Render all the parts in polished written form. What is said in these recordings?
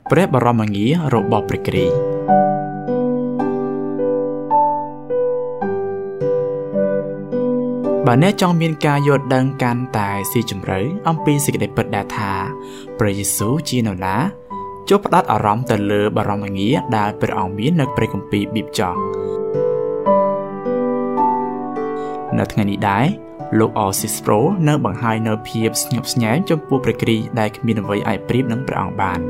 ព្រះបរមងាររបស់ព្រះគ្រីស្ទបើអ្នកចង់មានការយល់ដឹងកាន់តែស៊ីជម្រៅអំពីសេចក្តីពិតដែលថាព្រះយេស៊ូវជានរណាចូលផ្ដោតអារម្មណ៍ទៅលើបរមងារដែលព្រះអង្គមាននៅព្រះគម្ពីរប៊ីបចង់នៅថ្ងៃនេះដែរលោកអស៊ីស្ប្រូនៅបង្ហាញនៅភាពស្ញប់ស្ញែងចំពោះព្រះគ្រីស្ទដែលគ្មានអ្វីអាចប្រៀបនឹងព្រះអង្គបាន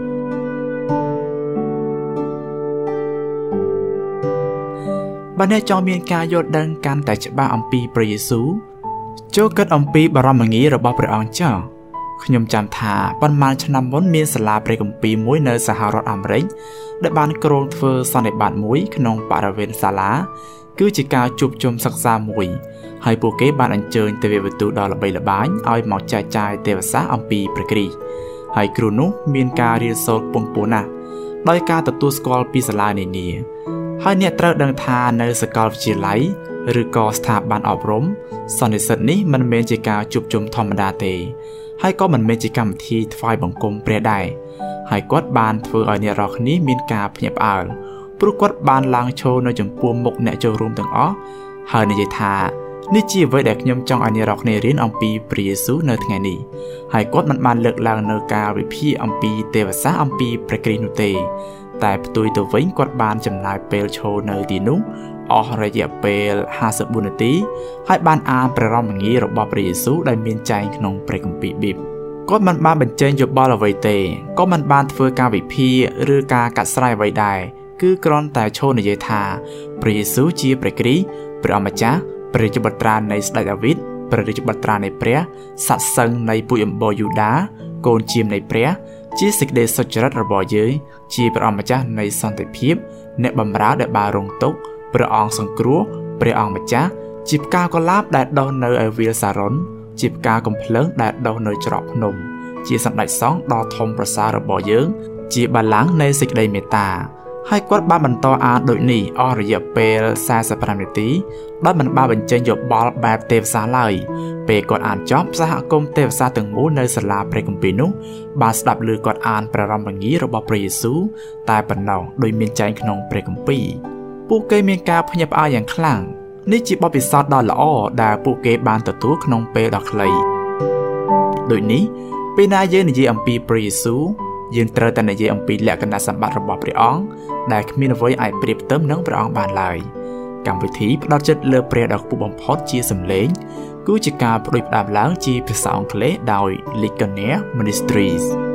បើអ្នកចង់មានការយល់ដឹងកាន់តែច្បាស់អំពីព្រះយេស៊ូវចូលគិតអំពីបរមងាររបស់ព្រះអង្គចុះខ្ញុំចាំថាប៉ុន្មានឆ្នាំមុនមានសាលាព្រះគម្ពីរមួយនៅសហរដ្ឋអាមេរិកដែលបានគ្រោងធ្វើសន្និបាតមួយក្នុងបរិវេណសាលាគឺជាការជួបជុំសិក្សាមួយហើយពួកគេបានអញ្ជើញទេវវតុដ៏ល្បីល្បាញឲ្យមកចែកចាយទេវសាស្ត្រអំពីព្រះគ្រីស្ទហើយគ្រូនោះមានការរៀនសូត្រពងពោះណាស់ដោយការទទួលស្គាល់ពីសាលានានាហើយអ្នកត្រូវដឹងថានៅសាកលវិទ្យាល័យឬក៏ស្ថាប័នអប់រំសន្និសីទនេះមិនមែនជាការជួបជុំធម្មតាទេហើយក៏មិនមែនជាកម្មវិធីថ្វាយបង្គំព្រះដែរហើយគាត់បានធ្វើឲ្យអ្នករាល់គ្នាមានការភ្ញាក់ផ្អើលព្រោះគាត់បានឡើងឈរនៅចំពោះមុខអ្នកចូលរួមទាំងអស់ហើយនិយាយថានេះជាអ្វីដែលខ្ញុំចង់ឲ្យអ្នករាល់គ្នារៀនអំពីព្រះយេស៊ូវនៅថ្ងៃនេះហើយគាត់មិនបានលើកឡើងនៅការវិភាគអំពីទេវសាស្ត្រអំពីព្រះគ្រីស្ទនោះទេតែផ្ទុយទៅវិញគាត់បានចំណាយពេលឈរនៅទីនោះអស់រយៈពេល54នាទីហើយបានអានព្រះរមងាររបស់ព្រះយេស៊ូវដែលមានចែងក្នុងព្រះគម្ពីរប៊ីបគាត់មិនបានបញ្ចេញយោបល់អ្វីទេក៏មិនបានធ្វើការវិភាគឬការកាត់ស្រែអ្វីដែរគឺគ្រាន់តែឈរនិយាយថាព្រះយេស៊ូវជាព្រះគ្រីស្ទព្រះអម្ចាស់ព្រះរាជបុត្រានៃស្ដេចដាវីតព្រះរាជបុត្រានៃព្រះស័ក្តិសិទ្ធិនៃពូជអម្បូរយូដាកូនជាមនៃព្រះជាសេចក្តីសុចរិតរបស់យើងជាព្រះអម្ចាស់នៃសន្តិភាពអ្នកបម្រើដែលបានរងទុក្ខព្រះអង្គសង្គ្រោះព្រះអង្គម្ចាស់ជាផ្កាកុលាបដែលដុះនៅឯវាលសារុនជាផ្កាកំភ្លើងដែលដុះនៅច្រកភ្នំជាសម្ដេចសង្ឃដ៏ធំប្រសើររបស់យើងជាបល្ល័ង្កនៃសេចក្តីមេត្តាហើយគាត់បានបន្តអានដូចនេះអស់រយៈពេល45នាទីដោយមិនបានបញ្ចេញយោបល់បែបទេវសាស្ត្រឡើយពេលគាត់អានចប់សហគមន៍ទេវសាស្ត្រទាំងមូលនៅសាលាព្រះគម្ពីរនោះបានស្ដាប់ឮគាត់អានព្រះរមងាររបស់ព្រះយេស៊ូវតែប៉ុណ្ណោះដោយមានចែងក្នុងព្រះគម្ពីរពួកគេមានការភ្ញាក់ផ្អើលយ៉ាងខ្លាំងនេះជាបទពិសោធន៍ដ៏ល្អដែលពួកគេបានទទួលក្នុងពេលដ៏ខ្លីដូចនេះពេលណាយើងនិយាយអំពីព្រះយេស៊ូវយើងត្រូវតែនិយាយអំពីលក្ខណៈសម្បត្តិរបស់ព្រះអង្គដែលគ្មានអ្វីអាចប្រៀបផ្ទឹមនឹងព្រះអង្គបានឡើយកម្មវិធីផ្ដោតចិត្តលើព្រះដ៏ខ្ពស់បំផុតជាសម្លេងគឺជាការផ្ដួចផ្ដើមឡើងជាភាសាអង់គ្លេសដោយ Ligonier Ministries